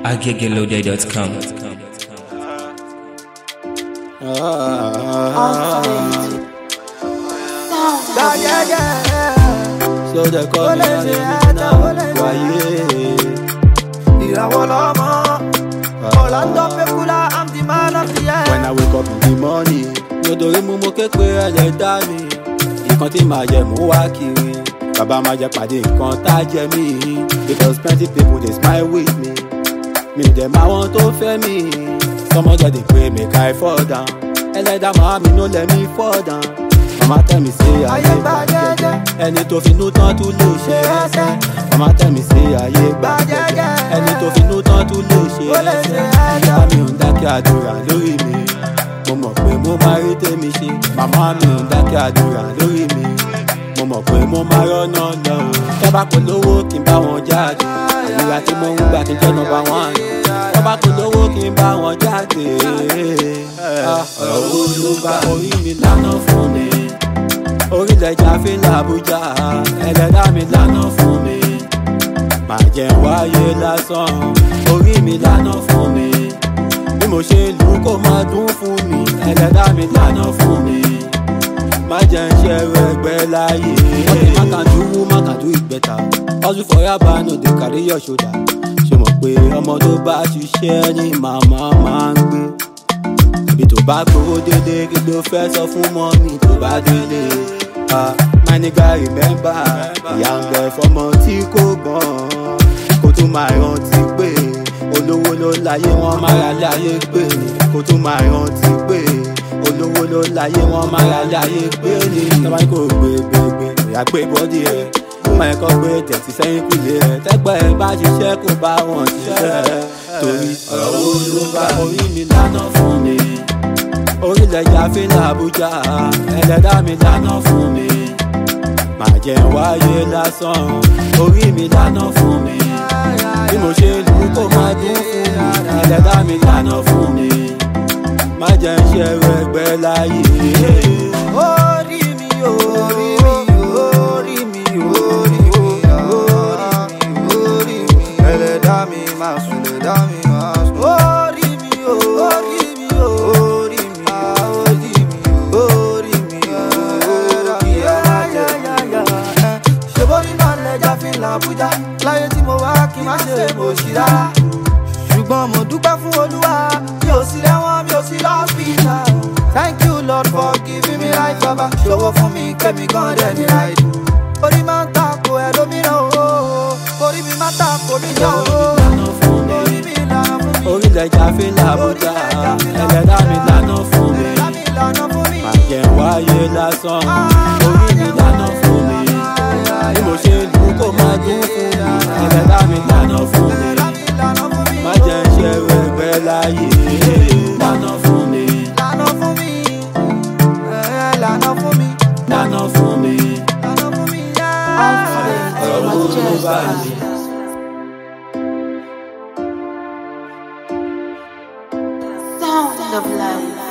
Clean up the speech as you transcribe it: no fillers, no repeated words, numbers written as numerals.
agegelode.com. So they call me I'm the man of the year. When I wake up in the morning, nítorí mú mo ké pé ẹlẹ́dàá mi. Nǹkan tí màá jẹ mú wá kiri. Bàbá máa jẹ pàdé nǹkan tá jẹ mí. Because plenty people dey smile with me. Mi dẹ̀ máa wọn tó fẹ́ mi. Some just dey pray make I fall down. Ẹlẹ́dàá máa mi no let me fall down. Mama tell me say ayé gbàjẹ́jẹ́. Ẹni tó finú tán tún lè ṣe ẹsẹ̀. Mama tell me say ayé gbàjẹ́jẹ́. Ẹni tó finú tán tún lè ṣe ẹsẹ̀. Màmá mi ò ń dákẹ́ àdúrà lórí mi. Mo mọ̀ pé mo máa rí tèmi ṣe. Màmá mi ò ń dákẹ́ àdúrà lórí mi. Mo mọ̀ pé mo máa rọ́nà lọ. Tẹ́ bá kò lówó kí n bá wọn jáde. Ìlera tí mo ń gbà kí n jẹ́ nọ́mbà wán. Tẹ́ bá kò lówó kí n bá wọn jáde. Ọ̀rọ̀ wo ló bá orí mi lánà fún mi? Orílẹ̀ Jáfé l'Àbújá, ẹlẹ́dàá mi lánà fún mi. Má jẹ́ wáyé lásán, orí mi lánà fún mi. Bí mo ṣe lù kó máa dún fún mi, ẹlẹ́dàá mi lánà fún mi. Má jẹ́ ń ṣẹ̀rù ẹgbẹ́ láyé. What man can do it better. Hustle for your band, no dey carry your shoulder. Ṣé mọ̀ pé ọmọ tó bá ṣiṣẹ́ ní màmá máa ń gbé? Ibi tó bá gbowó dédé kí ló fẹ́ sọ fún mọ́mí tó bá délé. My nigga remember, ìyá ń bẹ fọmọ tí kò gbọ́n. Kó tún máa rántí pé olówó ló láyé wọn máa ra láyé pé. Kó tún máa rántí pé olówó ló láyé wọn máa ra láyé pé. Tọ́ba ní kò gbé ìyá gbé bọ́dí ẹ̀. Ó máa ẹ̀kọ́ gbé tẹ̀sí sẹ́yìn kùlé ẹ̀. Tẹ́gbẹ́ ẹ bá ṣiṣẹ́ kó bá wọn ṣiṣẹ́. Torí ọ̀rọ̀ wo ló bá orí mi lánà fún mi? Orílẹ̀ Jáfé l'Àbújá, ẹlẹ́dàá mi lánà fún mi. Má jẹ́ wáyé lásán, orí mi lánà fún mi. Bí mo ṣe lù kó máa dún fún mi, ẹlẹ́dàá mi lánà fún mi. Má jẹ́ ń ṣẹ̀rù ẹgbẹ́ láyé. Orí mi, orí mi, orí mi, orí mi, orí mi. Ẹlẹ́dàá mi máa sùn, ẹlẹ́dàá mi máa sùn. Orí mi, orí mi, orí mi, orí mi, ṣe borí náà lẹ́jà fi l'Àbújá. Láyé tí mo wá kí má ṣe mo ṣì rárá. Ṣùgbọ́n mo dúpẹ́ fún Olúwa. Mi ò sí lẹ́wọ̀n, mi ò sí lọ́spítà. Thank you Lord for giving me life, Baba. Ṣòwò fún mi, kẹ́mi gan dẹ̀ ní right. Orí máa ń tako ẹlòmíràn o. Orí mi máa ń tako mi jọ o. Orí mi lànà fún mi. Orílẹ̀ Jáfé l'Àbújá, ẹlẹ́dàá mi lánà fún mi. Má jẹ́ wáyé lásán, orí mi lánà fún mi. Bí mo ṣe lù kó máa dún fún mi, ẹlẹ́dàá mi lánà fún mi. Má jẹ́ ń ṣẹ̀rù ẹgbẹ́ láyé. Lánà fún mi. Lànà fún mi. Lànà fún mi. Lánà fún mi. Lànà fún mi. Ọ̀rọ̀ wo ló bá mi? Sound of life.